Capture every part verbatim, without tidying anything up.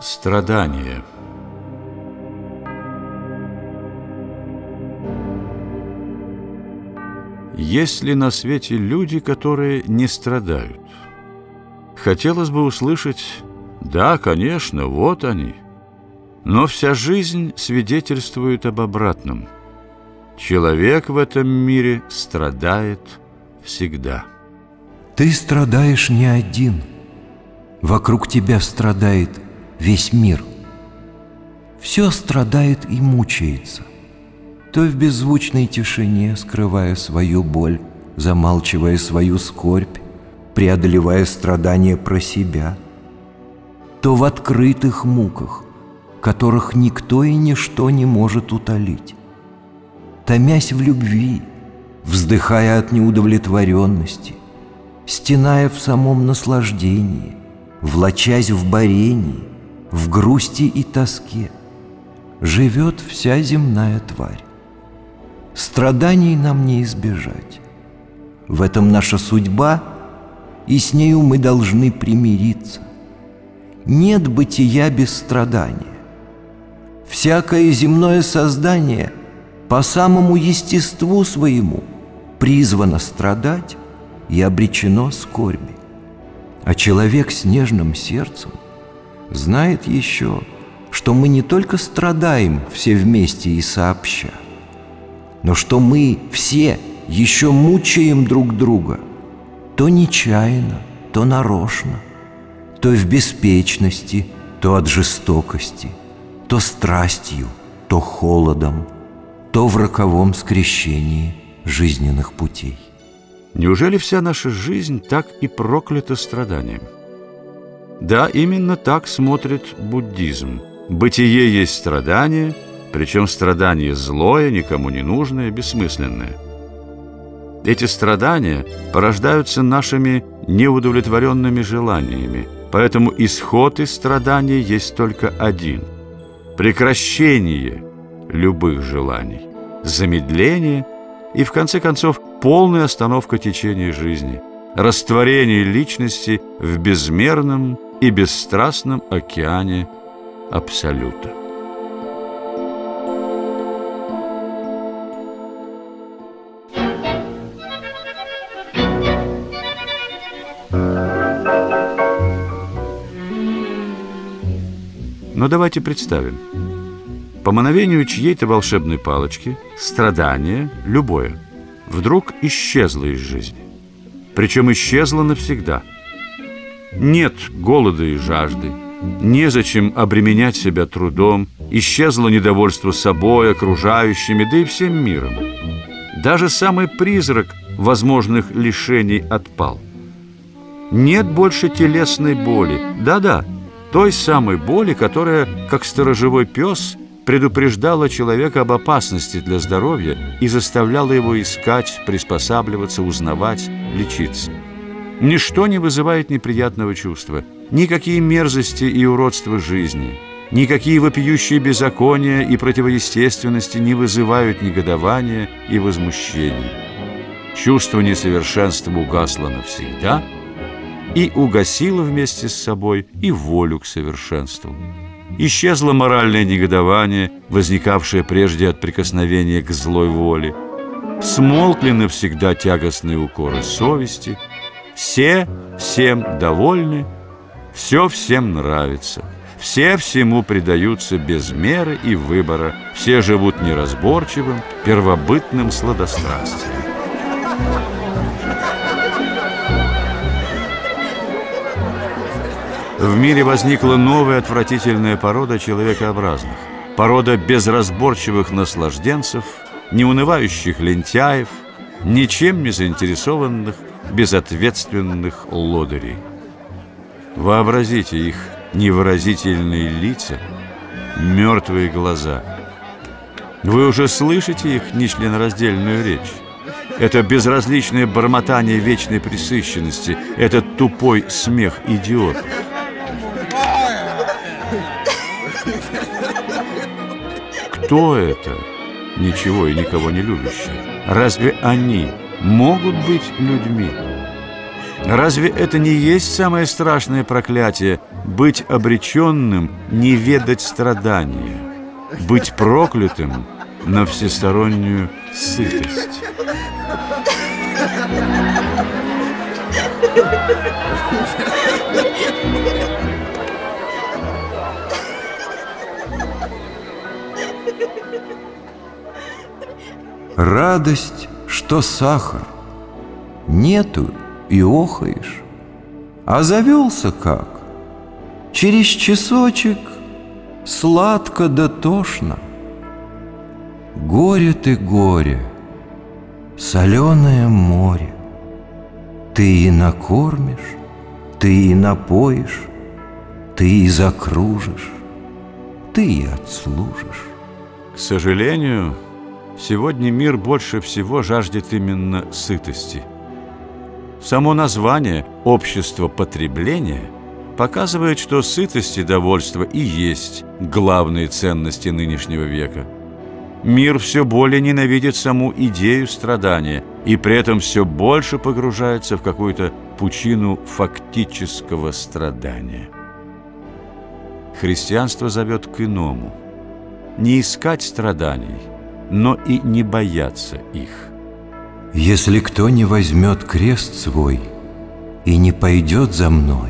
Страдание. Есть ли на свете люди, которые не страдают? Хотелось бы услышать: да, конечно, вот они. Но вся жизнь свидетельствует об обратном. Человек в этом мире страдает всегда. Ты страдаешь не один. Вокруг тебя страдает весь мир. Все страдает и мучается. То в беззвучной тишине, скрывая свою боль, замалчивая свою скорбь, преодолевая страдания про себя, то в открытых муках, которых никто и ничто не может утолить, томясь в любви, вздыхая от неудовлетворенности, стеная в самом наслаждении, влачась в борении, в грусти и тоске, живет вся земная тварь. Страданий нам не избежать. В этом наша судьба, и с нею мы должны примириться. Нет бытия без страдания. Всякое земное создание по самому естеству своему призвано страдать и обречено скорби. А человек с нежным сердцем знает еще, что мы не только страдаем все вместе и сообща, но что мы все еще мучаем друг друга, то нечаянно, то нарочно, то в беспечности, то от жестокости, то страстью, то холодом, то в роковом скрещении жизненных путей. Неужели вся наша жизнь так и проклята страданием? Да, именно так смотрит буддизм. Бытие есть страдание, причем страдание злое, никому не нужное, бессмысленное. Эти страдания порождаются нашими неудовлетворенными желаниями, поэтому исход из страданий есть только один – прекращение любых желаний, замедление и, в конце концов, полная остановка течения жизни, растворение личности в безмерном и бесстрастном океане Абсолюта. Но давайте представим, по мановению чьей-то волшебной палочки страдание, любое, вдруг исчезло из жизни. Причем исчезло навсегда. Нет голода и жажды, незачем обременять себя трудом, исчезло недовольство собой, окружающими, да и всем миром. Даже самый призрак возможных лишений отпал. Нет больше телесной боли, да-да, той самой боли, которая, как сторожевой пес, предупреждала человека об опасности для здоровья и заставляла его искать, приспосабливаться, узнавать, лечиться. Ничто не вызывает неприятного чувства, никакие мерзости и уродства жизни, никакие вопиющие беззакония и противоестественности не вызывают негодования и возмущения. Чувство несовершенства угасло навсегда и угасило вместе с собой и волю к совершенству. Исчезло моральное негодование, возникавшее прежде от прикосновения к злой воле. Смолкли навсегда тягостные укоры совести. Все всем довольны, все всем нравится. Все всему предаются без меры и выбора. Все живут неразборчивым, первобытным сладострастием. В мире возникла новая отвратительная порода человекообразных, порода безразборчивых наслажденцев, неунывающих лентяев, ничем не заинтересованных, безответственных лодырей. Вообразите их невыразительные лица, мертвые глаза. Вы уже слышите их нечленораздельную речь? Это безразличное бормотание вечной пресыщенности, этот тупой смех идиотов. Кто это, ничего и никого не любящие? Разве они могут быть людьми? Разве это не есть самое страшное проклятие быть обреченным не ведать страдания, быть проклятым на всестороннюю сытость. Радость, что сахар, нету и охаешь, а завелся как? Через часочек сладко да тошно. Горе ты, горе, соленое море. Ты и накормишь, ты и напоишь, ты и закружишь, ты и отслужишь. К сожалению, сегодня мир больше всего жаждет именно сытости. Само название «общество потребления» показывает, что сытость и довольство и есть главные ценности нынешнего века. Мир все более ненавидит саму идею страдания и при этом все больше погружается в какую-то пучину фактического страдания. Христианство зовет к иному – не искать страданий, но и не бояться их. Если кто не возьмет крест свой и не пойдет за мной,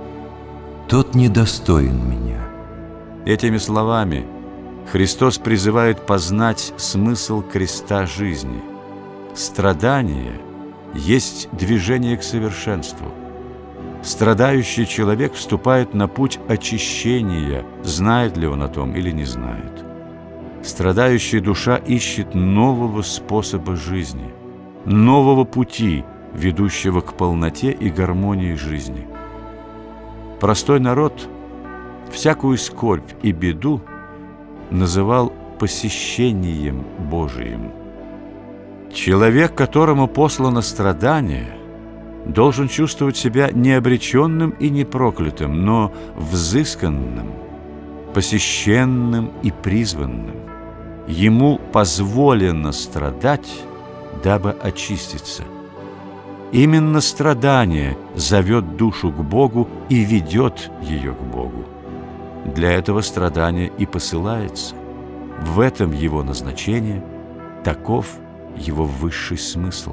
тот недостоин меня. Этими словами Христос призывает познать смысл креста жизни. Страдание есть движение к совершенству. Страдающий человек вступает на путь очищения, знает ли он о том или не знает. Страдающая душа ищет нового способа жизни, нового пути, ведущего к полноте и гармонии жизни. Простой народ всякую скорбь и беду называл посещением Божиим. Человек, которому послано страдание, должен чувствовать себя не обреченным и не проклятым, но взысканным, посещенным и призванным. Ему позволено страдать, дабы очиститься. Именно страдание зовет душу к Богу и ведет ее к Богу. Для этого страдание и посылается. В этом его назначение, таков его высший смысл.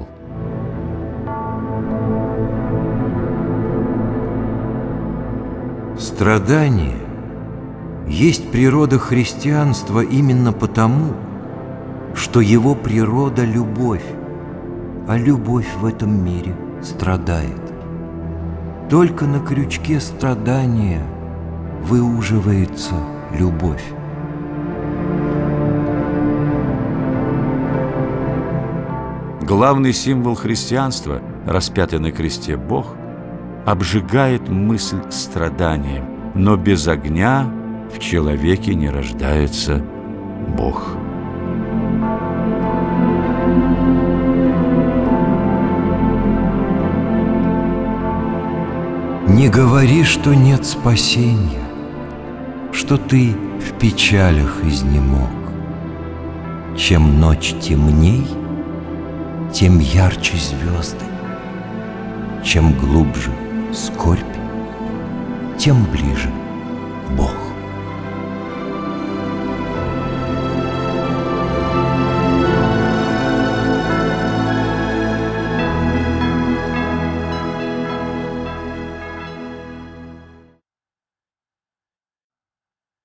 Страдание есть природа христианства именно потому, что его природа – любовь, а любовь в этом мире страдает. Только на крючке страдания выуживается любовь. Главный символ христианства, распятый на кресте Бог, обжигает мысль страданием, но без огня в человеке не рождается Бог. Не говори, что нет спасения, что ты в печалях изнемог. Чем ночь темней, тем ярче звезды. Чем глубже скорбь, тем ближе Бог.